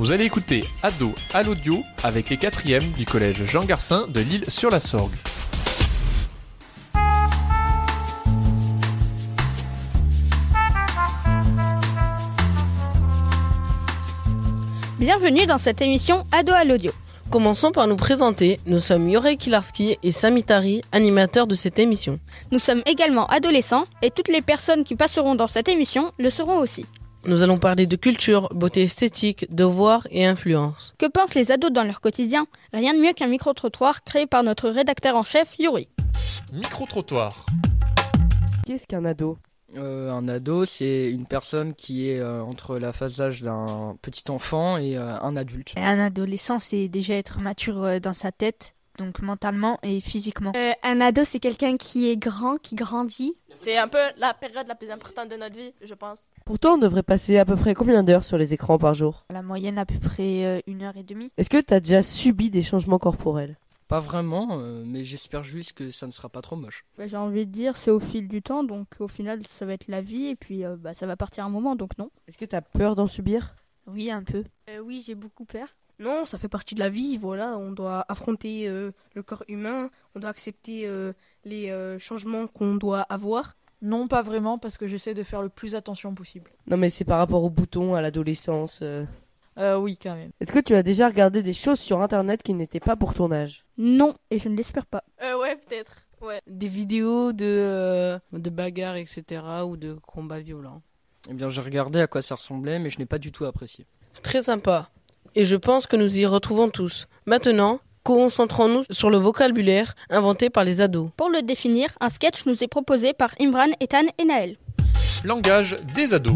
vous allez écouter Ado à l'audio avec les 4e du collège Jean Garcin de L'Isle-sur-la-Sorgue. Bienvenue dans cette émission Ado à l'audio. Commençons par nous présenter. Nous sommes Yoré Kilarski et Samitari, animateurs de cette émission. Nous sommes également adolescents et toutes les personnes qui passeront dans cette émission le seront aussi. Nous allons parler de culture, beauté esthétique, devoirs et influence. Que pensent les ados dans leur quotidien ? Rien de mieux qu'un micro-trottoir créé par notre rédacteur en chef, Yuri. Micro-trottoir. Qu'est-ce qu'un ado ? Un ado, c'est une personne qui est entre la phase d'âge d'un petit enfant et un adulte. Un adolescent, c'est déjà être mature dans sa tête, donc mentalement et physiquement. Un ado, c'est quelqu'un qui est grand, qui grandit. C'est un peu la période la plus importante de notre vie, je pense. Pourtant, on devrait passer à peu près combien d'heures sur les écrans par jour ? La moyenne, à peu près 1h30. Est-ce que tu as déjà subi des changements corporels ? Pas vraiment, mais j'espère juste que ça ne sera pas trop moche. J'ai envie de dire, c'est au fil du temps, donc au final, ça va être la vie et puis ça va partir un moment, donc non. Est-ce que tu as peur d'en subir ? Oui, un peu. Oui, j'ai beaucoup peur. Non, ça fait partie de la vie, voilà, on doit affronter le corps humain, on doit accepter les changements qu'on doit avoir. Non, pas vraiment, parce que j'essaie de faire le plus attention possible. Non, mais c'est par rapport aux boutons, à l'adolescence. Oui, quand même. Est-ce que tu as déjà regardé des choses sur Internet qui n'étaient pas pour ton âge ? Non, et je ne l'espère pas. Ouais, peut-être, ouais. Des vidéos de bagarres, etc. ou de combats violents. Eh bien, j'ai regardé à quoi ça ressemblait, mais je n'ai pas du tout apprécié. Très sympa. Et je pense que nous y retrouvons tous. Maintenant, concentrons-nous sur le vocabulaire inventé par les ados. Pour le définir, un sketch nous est proposé par Imran, Ethan et Naël. Langage des ados.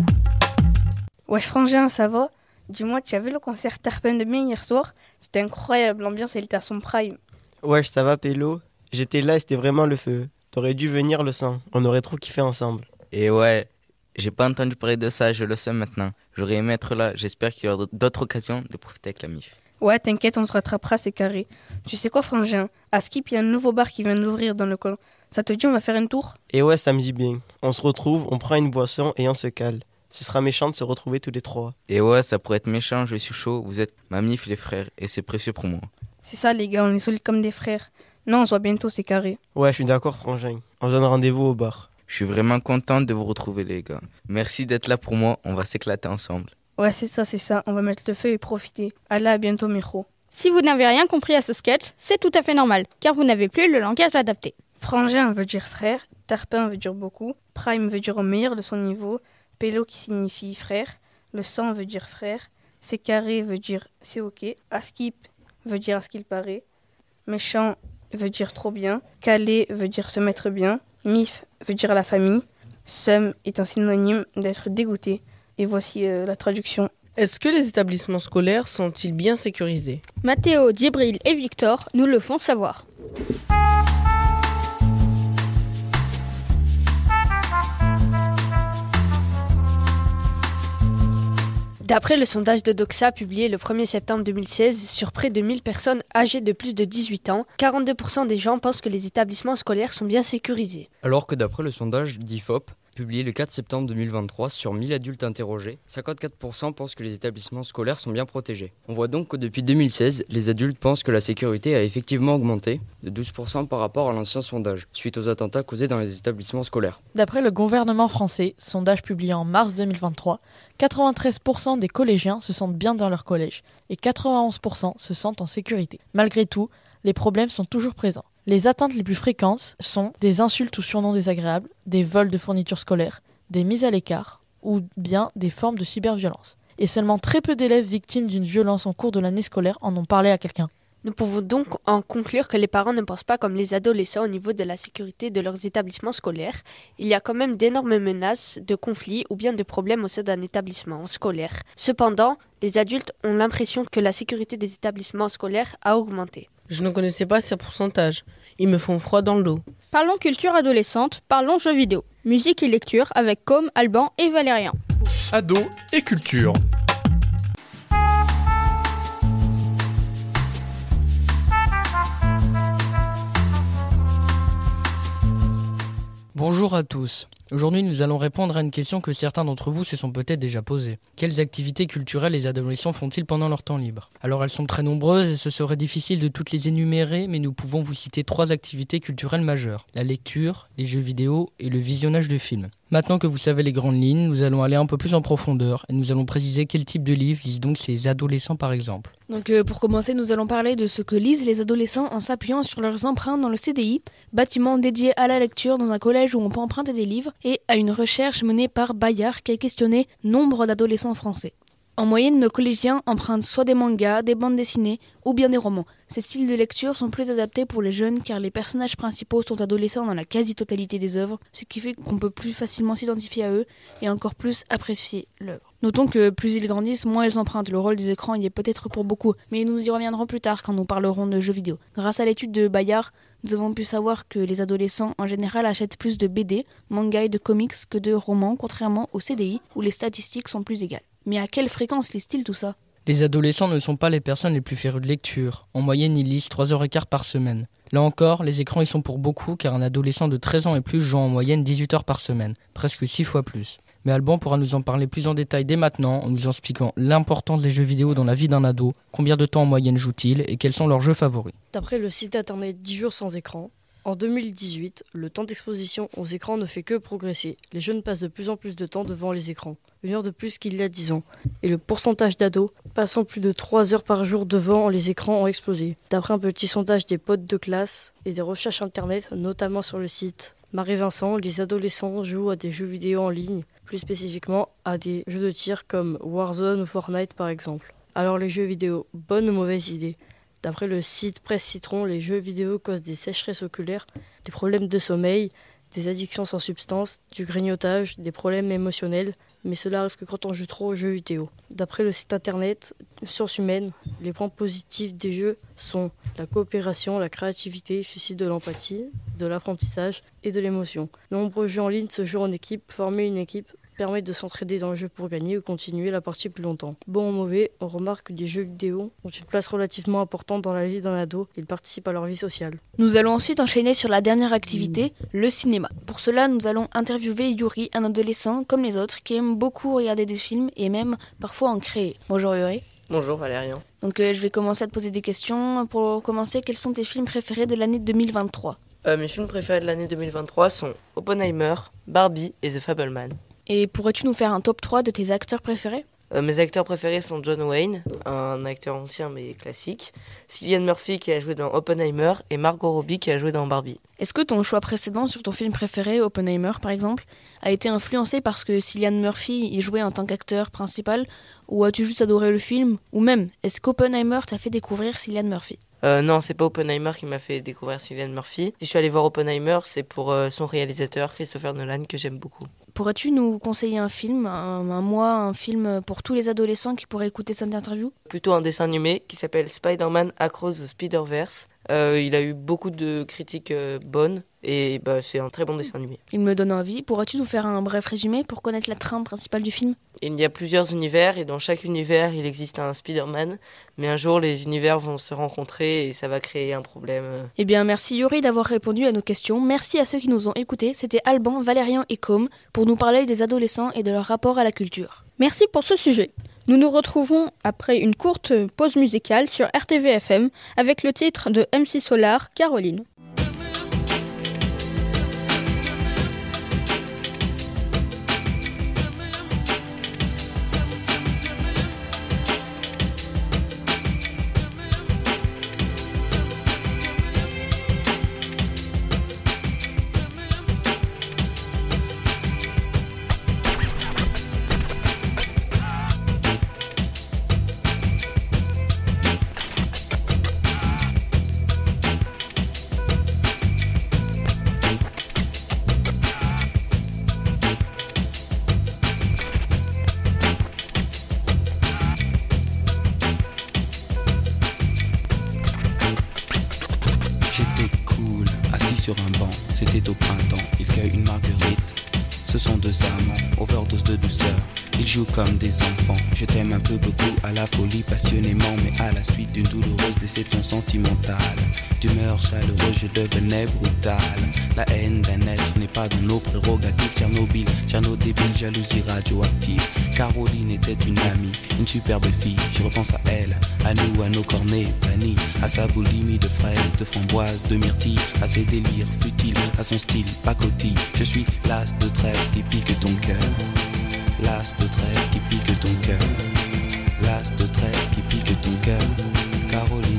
Wesh frangin, ça va ? Dis-moi, tu as vu le concert Tarpin de Mai hier soir ? C'était incroyable, l'ambiance elle était à son prime. Wesh, ça va Pélo ? J'étais là et c'était vraiment le feu. T'aurais dû venir le sang, on aurait trop kiffé ensemble. Et ouais, j'ai pas entendu parler de ça, je le sais maintenant. J'aurais aimé être là, j'espère qu'il y aura d'autres occasions de profiter avec la MIF. Ouais, t'inquiète, on se rattrapera, c'est carré. Tu sais quoi frangin ? À Skip, il y a un nouveau bar qui vient d'ouvrir dans le coin. Ça te dit, on va faire un tour ? Et ouais, ça me dit bien. On se retrouve, on prend une boisson et on se cale. Ce sera méchant de se retrouver tous les trois. Et ouais, ça pourrait être méchant, je suis chaud, vous êtes ma MIF les frères, et c'est précieux pour moi. C'est ça les gars, on est solides comme des frères. Non, on se voit bientôt, c'est carré. Ouais, je suis d'accord frangin. On se donne rendez-vous au bar. Je suis vraiment contente de vous retrouver les gars. Merci d'être là pour moi, on va s'éclater ensemble. Ouais, c'est ça, on va mettre le feu et profiter. Allez, à bientôt Miro. Si vous n'avez rien compris à ce sketch, c'est tout à fait normal, car vous n'avez plus le langage adapté. Frangin veut dire frère, Tarpin veut dire beaucoup, Prime veut dire au meilleur de son niveau, Pélo qui signifie frère, le sang veut dire frère, c'est carré veut dire c'est ok, Askip veut dire à ce qu'il paraît, méchant veut dire trop bien, calé veut dire se mettre bien, mif veut dire la famille, seum est un synonyme d'être dégoûté. Et voici la traduction. Est-ce que les établissements scolaires sont-ils bien sécurisés ? Mathéo, Djibril et Victor nous le font savoir. D'après le sondage de Doxa publié le 1er septembre 2016 sur près de 1000 personnes âgées de plus de 18 ans, 42% des gens pensent que les établissements scolaires sont bien sécurisés. Alors que d'après le sondage d'IFOP, publié le 4 septembre 2023 sur 1000 adultes interrogés, 54% pensent que les établissements scolaires sont bien protégés. On voit donc que depuis 2016, les adultes pensent que la sécurité a effectivement augmenté de 12% par rapport à l'ancien sondage, suite aux attentats causés dans les établissements scolaires. D'après le gouvernement français, sondage publié en mars 2023, 93% des collégiens se sentent bien dans leur collège et 91% se sentent en sécurité. Malgré tout, les problèmes sont toujours présents. Les atteintes les plus fréquentes sont des insultes ou surnoms désagréables, des vols de fournitures scolaires, des mises à l'écart ou bien des formes de cyberviolence. Et seulement très peu d'élèves victimes d'une violence en cours de l'année scolaire en ont parlé à quelqu'un. Nous pouvons donc en conclure que les parents ne pensent pas comme les adolescents au niveau de la sécurité de leurs établissements scolaires. Il y a quand même d'énormes menaces de conflits ou bien de problèmes au sein d'un établissement scolaire. Cependant, les adultes ont l'impression que la sécurité des établissements scolaires a augmenté. Je ne connaissais pas ces pourcentages. Ils me font froid dans le dos. Parlons culture adolescente, parlons jeux vidéo. Musique et lecture avec Com, Alban et Valérien. Ado et culture. Bonjour à tous. Aujourd'hui, nous allons répondre à une question que certains d'entre vous se sont peut-être déjà posées. Quelles activités culturelles les adolescents font-ils pendant leur temps libre? Alors elles sont très nombreuses et ce serait difficile de toutes les énumérer, mais nous pouvons vous citer 3 activités culturelles majeures. La lecture, les jeux vidéo et le visionnage de films. Maintenant que vous savez les grandes lignes, nous allons aller un peu plus en profondeur et nous allons préciser quel type de livre lisent donc ces adolescents par exemple. Donc pour commencer, nous allons parler de ce que lisent les adolescents en s'appuyant sur leurs empreintes dans le CDI, bâtiment dédié à la lecture dans un collège où on peut emprunter des livres, et à une recherche menée par Bayard qui a questionné nombre d'adolescents français. En moyenne, nos collégiens empruntent soit des mangas, des bandes dessinées ou bien des romans. Ces styles de lecture sont plus adaptés pour les jeunes car les personnages principaux sont adolescents dans la quasi-totalité des œuvres, ce qui fait qu'on peut plus facilement s'identifier à eux et encore plus apprécier l'œuvre. Notons que plus ils grandissent, moins ils empruntent. Le rôle des écrans y est peut-être pour beaucoup, mais nous y reviendrons plus tard quand nous parlerons de jeux vidéo. Grâce à l'étude de Bayard, nous avons pu savoir que les adolescents en général achètent plus de BD, mangas et de comics que de romans, contrairement au CDI où les statistiques sont plus égales. Mais à quelle fréquence lisent-ils tout ça? Les adolescents ne sont pas les personnes les plus férues de lecture. En moyenne, ils lisent 3h15 par semaine. Là encore, les écrans y sont pour beaucoup car un adolescent de 13 ans et plus joue en moyenne 18 heures par semaine, presque 6 fois plus. Mais Alban pourra nous en parler plus en détail dès maintenant en nous expliquant l'importance des jeux vidéo dans la vie d'un ado, combien de temps en moyenne jouent-ils et quels sont leurs jeux favoris. D'après le site internet 10 jours sans écran, en 2018, le temps d'exposition aux écrans ne fait que progresser. Les jeunes passent de plus en plus de temps devant les écrans, 1 heure de plus qu'il y a 10 ans. Et le pourcentage d'ados passant plus de 3 heures par jour devant les écrans ont explosé. D'après un petit sondage des potes de classe et des recherches internet, notamment sur le site Marie-Vincent, les adolescents jouent à des jeux vidéo en ligne, plus spécifiquement à des jeux de tir comme Warzone ou Fortnite par exemple. Alors les jeux vidéo, bonne ou mauvaise idée? D'après le site Presse Citron, les jeux vidéo causent des sécheresses oculaires, des problèmes de sommeil, des addictions sans substance, du grignotage, des problèmes émotionnels, mais cela arrive que quand on joue trop aux jeux vidéo. D'après le site internet Sciences Humaines, les points positifs des jeux sont la coopération, la créativité, suscite de l'empathie, de l'apprentissage et de l'émotion. De nombreux jeux en ligne se jouent en équipe, former une équipe permet de s'entraider dans le jeu pour gagner ou continuer la partie plus longtemps. Bon ou mauvais, on remarque que les jeux vidéo ont une place relativement importante dans la vie d'un ado. Ils participent à leur vie sociale. Nous allons ensuite enchaîner sur la dernière activité, le cinéma. Pour cela, nous allons interviewer Yuri, un adolescent comme les autres qui aime beaucoup regarder des films et même parfois en créer. Bonjour Yuri. Bonjour Valérian. Donc je vais commencer à te poser des questions. Pour commencer, quels sont tes films préférés de l'année 2023 ? Mes films préférés de l'année 2023 sont Oppenheimer, Barbie et The Fabelman. Et pourrais-tu nous faire un top 3 de tes acteurs préférés ? Mes acteurs préférés sont John Wayne, un acteur ancien mais classique, Cillian Murphy qui a joué dans Oppenheimer et Margot Robbie qui a joué dans Barbie. Est-ce que ton choix précédent sur ton film préféré, Oppenheimer par exemple, a été influencé parce que Cillian Murphy y jouait en tant qu'acteur principal, ou as-tu juste adoré le film ? Ou même, est-ce qu'Oppenheimer t'a fait découvrir Cillian Murphy ? Non, c'est pas Oppenheimer qui m'a fait découvrir Cillian Murphy. Si je suis allé voir Oppenheimer, c'est pour son réalisateur Christopher Nolan que j'aime beaucoup. Pourrais-tu nous conseiller un film, un film pour tous les adolescents qui pourraient écouter cette interview ? Plutôt un dessin animé qui s'appelle Spider-Man Across the Spider-Verse. Il a eu beaucoup de critiques bonnes et c'est un très bon dessin animé. Il me donne envie. Pourrais-tu nous faire un bref résumé pour connaître la trame principale du film ? Il y a plusieurs univers et dans chaque univers il existe un Spider-Man. Mais un jour les univers vont se rencontrer et ça va créer un problème. Eh bien merci Yuri d'avoir répondu à nos questions. Merci à ceux qui nous ont écoutés. C'était Alban, Valérian et Com pour nous parler des adolescents et de leur rapport à la culture. Merci pour ce sujet. Nous nous retrouvons après une courte pause musicale sur RTV-FM avec le titre de MC Solar, Caroline. Sur un banc, c'était au printemps, il cueille une marguerite. Ce sont deux amants, overdose de douceur. Ils jouent comme des enfants. Je t'aime un peu beaucoup, à la folie passionnément, mais à la suite d'une douloureuse déception sentimentale. D'humeur chaleureuse, je devenais brutal. La haine d'un être n'est pas dans nos prérogatives. Tchernobyl, débile, jalousie radioactive. Caroline était une amie, une superbe fille. Je repense à elle, à nous, à nos cornets vanille, à sa boulimie de fraises, de framboises, de myrtilles, à ses délires futiles, à son style pacotille. Je suis l'as de trêve qui pique ton cœur. L'as de trêve qui pique ton cœur. L'as de trêve qui pique ton cœur. Caroline.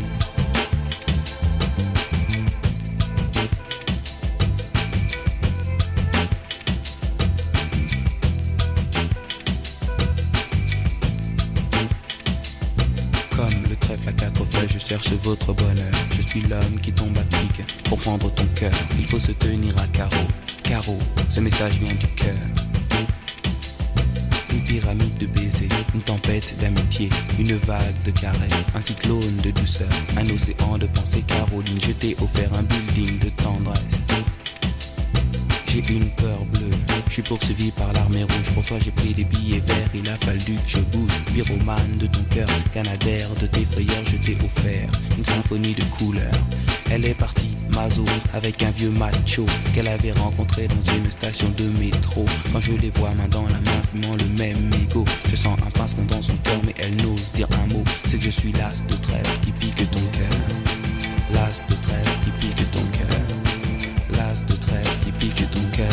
Comme le trèfle à quatre feuilles, je cherche votre bonheur. Je suis l'homme qui tombe à pic pour prendre ton cœur. Il faut se tenir à carreau. Carreau, ce message vient du cœur. Une pyramide de baisers, une tempête d'amitié, une vague de caresses, un cyclone de douceur, un océan de pensée. Caroline, je t'ai offert un building de tendresse. J'ai une peur bleue, je suis poursuivi par l'armée rouge. Pour toi j'ai pris des billets verts, il a fallu que je bouge. Pyromane de ton cœur, canadaire de tes frayeurs, je t'ai offert une symphonie de couleurs. Elle est partie, Mazo, avec un vieux macho qu'elle avait rencontré dans une station de métro. Quand je les vois main dans la main, fumant le même mégot, je sens un pincement dans son cœur, mais elle n'ose dire un mot. C'est que je suis l'as de trêve qui pique ton cœur. L'as de trêve qui pique ton cœur. L'as de trêve qui pique ton cœur.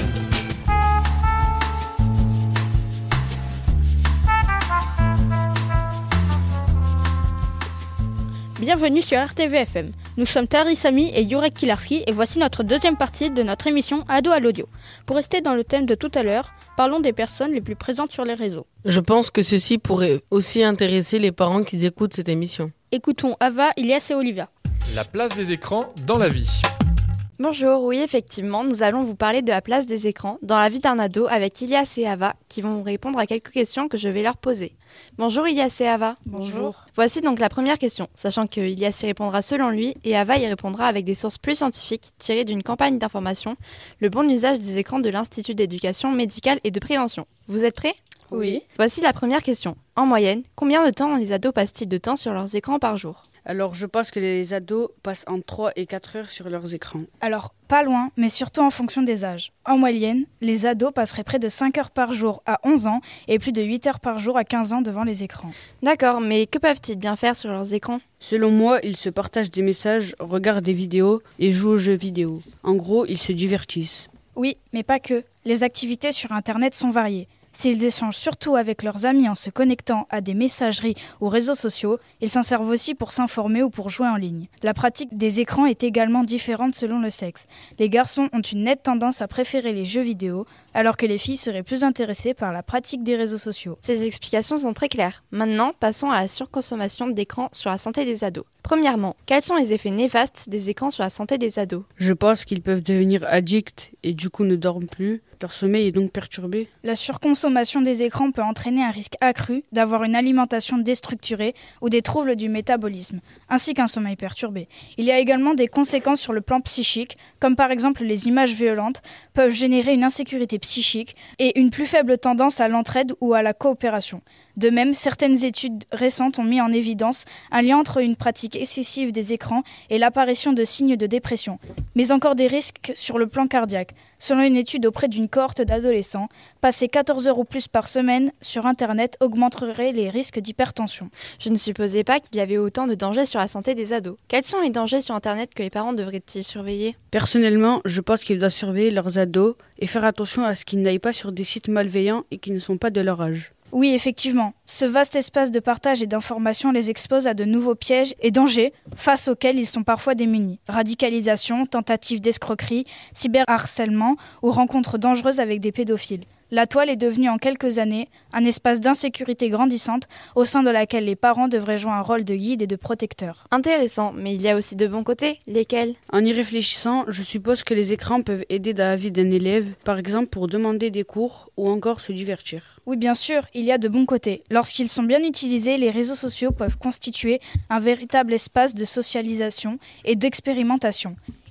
Bienvenue sur RTVFM. Nous sommes Tari Sami et Jurek Kilarski et voici notre deuxième partie de notre émission Ado à l'audio. Pour rester dans le thème de tout à l'heure, parlons des personnes les plus présentes sur les réseaux. Je pense que ceci pourrait aussi intéresser les parents qui écoutent cette émission. Écoutons Ava, Ilias et Olivia. La place des écrans dans la vie. Bonjour, oui effectivement, nous allons vous parler de la place des écrans dans la vie d'un ado avec Ilias et Ava qui vont répondre à quelques questions que je vais leur poser. Bonjour Ilias et Ava. Bonjour. Voici donc la première question, sachant que Ilias y répondra selon lui et Ava y répondra avec des sources plus scientifiques tirées d'une campagne d'information, le bon usage des écrans de l'Institut d'éducation médicale et de prévention. Vous êtes prêts ? Oui. Voici la première question. En moyenne, combien de temps les ados passent-ils de temps sur leurs écrans par jour ? Alors, je pense que les ados passent entre 3 et 4 heures sur leurs écrans. Alors, pas loin, mais surtout en fonction des âges. En moyenne, les ados passeraient près de 5 heures par jour à 11 ans et plus de 8 heures par jour à 15 ans devant les écrans. D'accord, mais que peuvent-ils bien faire sur leurs écrans ? Selon moi, ils se partagent des messages, regardent des vidéos et jouent aux jeux vidéo. En gros, ils se divertissent. Oui, mais pas que. Les activités sur Internet sont variées. S'ils échangent surtout avec leurs amis en se connectant à des messageries ou réseaux sociaux, ils s'en servent aussi pour s'informer ou pour jouer en ligne. La pratique des écrans est également différente selon le sexe. Les garçons ont une nette tendance à préférer les jeux vidéo, alors que les filles seraient plus intéressées par la pratique des réseaux sociaux. Ces explications sont très claires. Maintenant, passons à la surconsommation d'écrans sur la santé des ados. Premièrement, quels sont les effets néfastes des écrans sur la santé des ados ? Je pense qu'ils peuvent devenir addicts et du coup ne dorment plus. Leur sommeil est donc perturbé. La surconsommation des écrans peut entraîner un risque accru d'avoir une alimentation déstructurée ou des troubles du métabolisme, ainsi qu'un sommeil perturbé. Il y a également des conséquences sur le plan psychique, comme par exemple les images violentes peuvent générer une insécurité psychique et une plus faible tendance à l'entraide ou à la coopération. De même, certaines études récentes ont mis en évidence un lien entre une pratique excessive des écrans et l'apparition de signes de dépression, mais encore des risques sur le plan cardiaque. Selon une étude auprès d'une cohorte d'adolescents, passer 14 heures ou plus par semaine sur Internet augmenterait les risques d'hypertension. Je ne supposais pas qu'il y avait autant de dangers sur la santé des ados. Quels sont les dangers sur Internet que les parents devraient-ils surveiller ? Personnellement, je pense qu'ils doivent surveiller leurs ados et faire attention à ce qu'ils n'aillent pas sur des sites malveillants et qui ne sont pas de leur âge. Oui, effectivement. Ce vaste espace de partage et d'information les expose à de nouveaux pièges et dangers face auxquels ils sont parfois démunis. Radicalisation, tentative d'escroquerie, cyberharcèlement ou rencontres dangereuses avec des pédophiles. La toile est devenue en quelques années un espace d'insécurité grandissante au sein de laquelle les parents devraient jouer un rôle de guide et de protecteur. Intéressant, mais il y a aussi de bons côtés. Lesquels ? En y réfléchissant, je suppose que les écrans peuvent aider dans la vie d'un élève, par exemple pour demander des cours ou encore se divertir. Oui, bien sûr, il y a de bons côtés. Lorsqu'ils sont bien utilisés, les réseaux sociaux peuvent constituer un véritable espace de socialisation et d'expérimentation.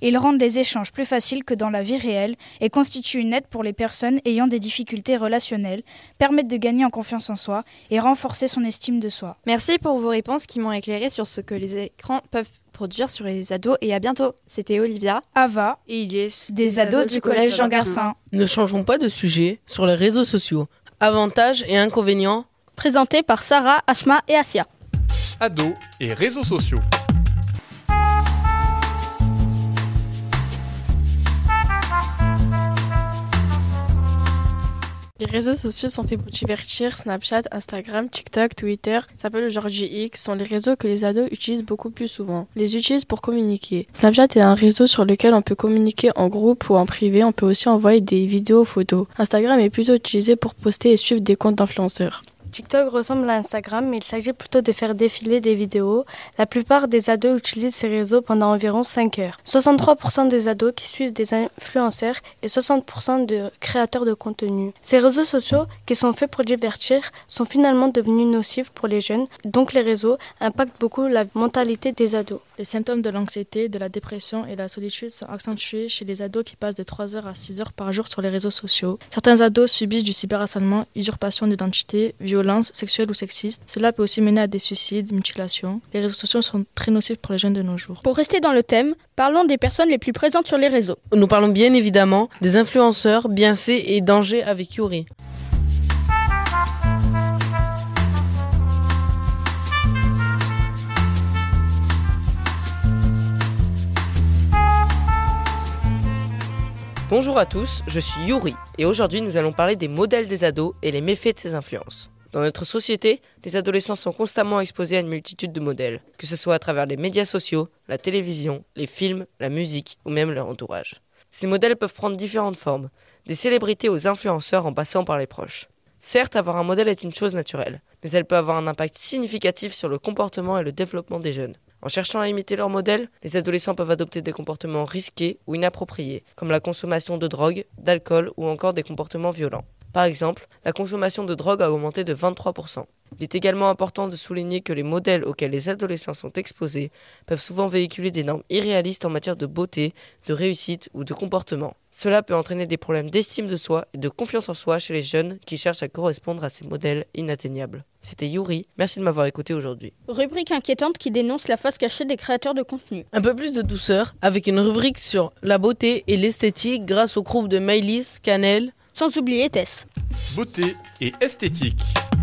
Ils rendent les échanges plus faciles que dans la vie réelle et constituent une aide pour les personnes ayant des difficultés relationnelles, permettent de gagner en confiance en soi et renforcer son estime de soi. Merci pour vos réponses qui m'ont éclairé sur ce que les écrans peuvent produire sur les ados et à bientôt. C'était Olivia, Ava et Ilyes, des ados du collège Jean Garcin. Ne changeons pas de sujet sur les réseaux sociaux. Avantages et inconvénients. Présenté par Sarah, Asma et Asia. Ados et réseaux sociaux. Les réseaux sociaux sont faits pour divertir. Snapchat, Instagram, TikTok, Twitter, ça s'appelle aujourd'hui X, sont les réseaux que les ados utilisent beaucoup plus souvent. Ils les utilisent pour communiquer. Snapchat est un réseau sur lequel on peut communiquer en groupe ou en privé. On peut aussi envoyer des vidéos, photos. Instagram est plutôt utilisé pour poster et suivre des comptes d'influenceurs. TikTok ressemble à Instagram, mais il s'agit plutôt de faire défiler des vidéos. La plupart des ados utilisent ces réseaux pendant environ 5 heures. 63% des ados qui suivent des influenceurs et 60% de créateurs de contenu. Ces réseaux sociaux, qui sont faits pour divertir, sont finalement devenus nocifs pour les jeunes, donc les réseaux impactent beaucoup la mentalité des ados. Les symptômes de l'anxiété, de la dépression et de la solitude sont accentués chez les ados qui passent de 3 heures à 6 heures par jour sur les réseaux sociaux. Certains ados subissent du cyberharcèlement, usurpation d'identité, violence sexuelle ou sexiste. Cela peut aussi mener à des suicides, mutilations. Les réseaux sociaux sont très nocifs pour les jeunes de nos jours. Pour rester dans le thème, parlons des personnes les plus présentes sur les réseaux. Nous parlons bien évidemment des influenceurs, bienfaits et dangers avec Yuri. Bonjour à tous, je suis Yuri et aujourd'hui nous allons parler des modèles des ados et les méfaits de ces influences. Dans notre société, les adolescents sont constamment exposés à une multitude de modèles, que ce soit à travers les médias sociaux, la télévision, les films, la musique ou même leur entourage. Ces modèles peuvent prendre différentes formes, des célébrités aux influenceurs en passant par les proches. Certes, avoir un modèle est une chose naturelle, mais elle peut avoir un impact significatif sur le comportement et le développement des jeunes. En cherchant à imiter leur modèle, les adolescents peuvent adopter des comportements risqués ou inappropriés, comme la consommation de drogue, d'alcool ou encore des comportements violents. Par exemple, la consommation de drogue a augmenté de 23%. Il est également important de souligner que les modèles auxquels les adolescents sont exposés peuvent souvent véhiculer des normes irréalistes en matière de beauté, de réussite ou de comportement. Cela peut entraîner des problèmes d'estime de soi et de confiance en soi chez les jeunes qui cherchent à correspondre à ces modèles inatteignables. C'était Yuri, merci de m'avoir écouté aujourd'hui. Rubrique inquiétante qui dénonce la face cachée des créateurs de contenu. Un peu plus de douceur avec une rubrique sur la beauté et l'esthétique grâce au groupe de Maëlys, Canel, sans oublier Tess. Beauté et esthétique.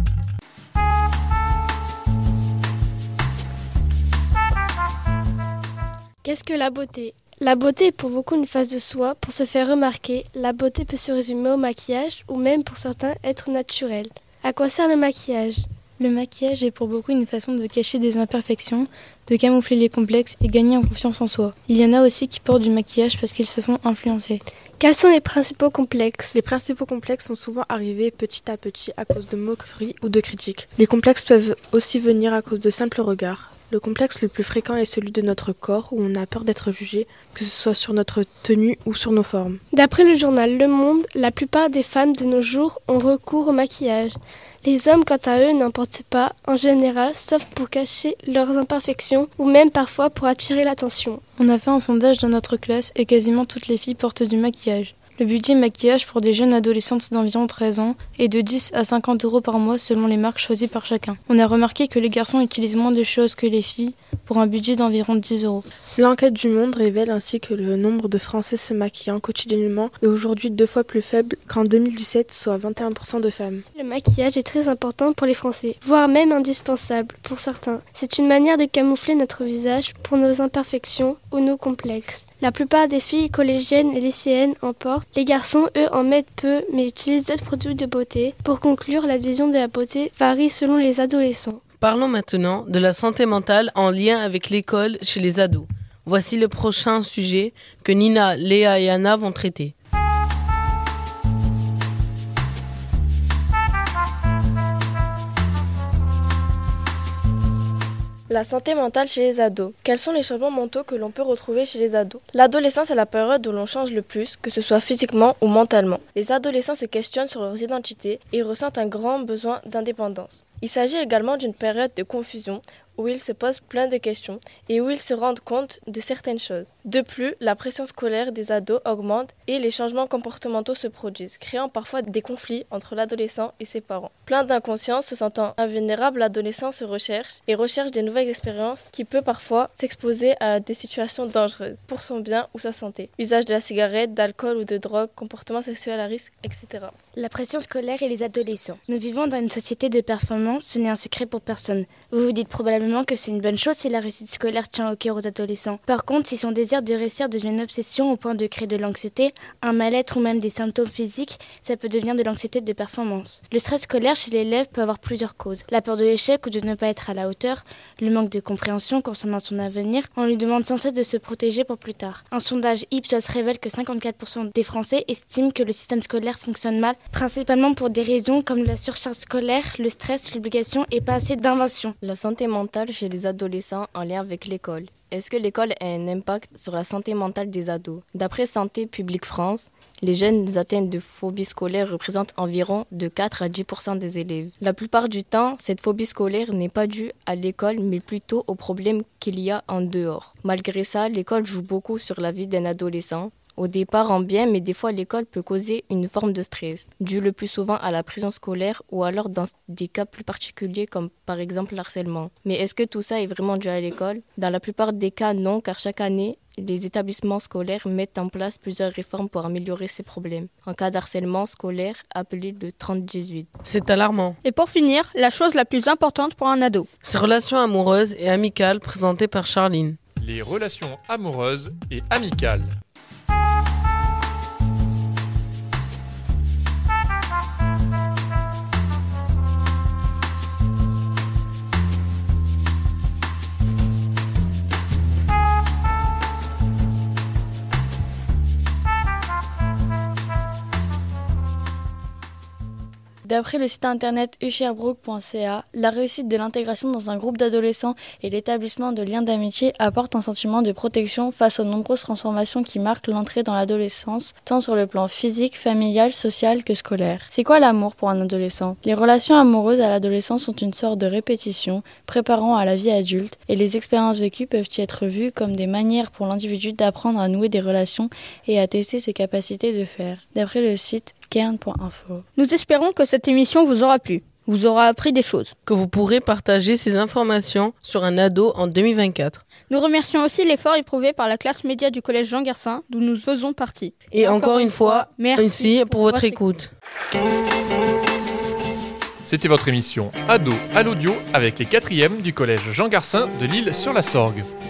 Qu'est-ce que la beauté ? La beauté est pour beaucoup une phase de soi pour se faire remarquer. La beauté peut se résumer au maquillage ou même pour certains être naturelle. À quoi sert le maquillage ? Le maquillage est pour beaucoup une façon de cacher des imperfections, de camoufler les complexes et gagner en confiance en soi. Il y en a aussi qui portent du maquillage parce qu'ils se font influencer. Quels sont les principaux complexes ? Les principaux complexes sont souvent arrivés petit à petit à cause de moqueries ou de critiques. Les complexes peuvent aussi venir à cause de simples regards. Le complexe le plus fréquent est celui de notre corps, où on a peur d'être jugé, que ce soit sur notre tenue ou sur nos formes. D'après le journal Le Monde, la plupart des femmes de nos jours ont recours au maquillage. Les hommes, quant à eux, n'en portent pas, en général, sauf pour cacher leurs imperfections ou même parfois pour attirer l'attention. On a fait un sondage dans notre classe et quasiment toutes les filles portent du maquillage. Le budget maquillage pour des jeunes adolescentes d'environ 13 ans est de 10 à 50 € par mois selon les marques choisies par chacun. On a remarqué que les garçons utilisent moins de choses que les filles pour un budget d'environ 10 €. L'enquête du Monde révèle ainsi que le nombre de Français se maquillant quotidiennement est aujourd'hui 2 fois plus faible qu'en 2017, soit 21% de femmes. Le maquillage est très important pour les Français, voire même indispensable pour certains. C'est une manière de camoufler notre visage pour nos imperfections ou nos complexes. La plupart des filles collégiennes et lycéennes en portent. Les garçons, eux, en mettent peu, mais utilisent d'autres produits de beauté. Pour conclure, la vision de la beauté varie selon les adolescents. Parlons maintenant de la santé mentale en lien avec l'école chez les ados. Voici le prochain sujet que Nina, Léa et Anna vont traiter. La santé mentale chez les ados. Quels sont les changements mentaux que l'on peut retrouver chez les ados ? L'adolescence est la période où l'on change le plus, que ce soit physiquement ou mentalement. Les adolescents se questionnent sur leurs identités et ressentent un grand besoin d'indépendance. Il s'agit également d'une période de confusion où ils se posent plein de questions et où ils se rendent compte de certaines choses. De plus, la pression scolaire des ados augmente et les changements comportementaux se produisent, créant parfois des conflits entre l'adolescent et ses parents. Plein d'inconscience, se sentant invulnérable, l'adolescent se recherche des nouvelles expériences qui peut parfois s'exposer à des situations dangereuses pour son bien ou sa santé. Usage de la cigarette, d'alcool ou de drogue, comportement sexuel à risque, etc. La pression scolaire et les adolescents. Nous vivons dans une société de performance, ce n'est un secret pour personne. Vous vous dites probablement que c'est une bonne chose si la réussite scolaire tient au cœur aux adolescents. Par contre, si son désir de réussir devient une obsession au point de créer de l'anxiété, un mal-être ou même des symptômes physiques, ça peut devenir de l'anxiété de performance. Le stress scolaire chez l'élève peut avoir plusieurs causes. La peur de l'échec ou de ne pas être à la hauteur, le manque de compréhension concernant son avenir, on lui demande sans cesse de se protéger pour plus tard. Un sondage Ipsos révèle que 54% des Français estiment que le système scolaire fonctionne mal, principalement pour des raisons comme la surcharge scolaire, le stress, l'obligation et pas assez d'invention. La santé mentale chez les adolescents en lien avec l'école. Est-ce que l'école a un impact sur la santé mentale des ados? D'après Santé publique France, les jeunes atteints de phobie scolaire représentent environ de 4 à 10% des élèves. La plupart du temps, cette phobie scolaire n'est pas due à l'école, mais plutôt aux problèmes qu'il y a en dehors. Malgré ça, l'école joue beaucoup sur la vie d'un adolescent. Au départ en bien, mais des fois l'école peut causer une forme de stress, dû le plus souvent à la pression scolaire ou alors dans des cas plus particuliers comme par exemple l'harcèlement. Mais est-ce que tout ça est vraiment dû à l'école? Dans la plupart des cas, non, car chaque année, les établissements scolaires mettent en place plusieurs réformes pour améliorer ces problèmes. En cas d'harcèlement scolaire, appelé le 30-18. C'est alarmant. Et pour finir, la chose la plus importante pour un ado. Ces relations amoureuses et amicales présentées par Charline. Les relations amoureuses et amicales. D'après le site internet usherbrook.ca, la réussite de l'intégration dans un groupe d'adolescents et l'établissement de liens d'amitié apporte un sentiment de protection face aux nombreuses transformations qui marquent l'entrée dans l'adolescence, tant sur le plan physique, familial, social que scolaire. C'est quoi l'amour pour un adolescent? Les relations amoureuses à l'adolescence sont une sorte de répétition, préparant à la vie adulte, et les expériences vécues peuvent y être vues comme des manières pour l'individu d'apprendre à nouer des relations et à tester ses capacités de faire. D'après le site Kern.info. Nous espérons que cette émission vous aura plu, vous aura appris des choses. Que vous pourrez partager ces informations sur un ado en 2024. Nous remercions aussi l'effort éprouvé par la classe média du collège Jean Garcin, d'où nous faisons partie. Et encore une fois, merci pour votre écoute. C'était votre émission Ado à l'audio avec les 4e du collège Jean Garcin de Lille sur la Sorgue.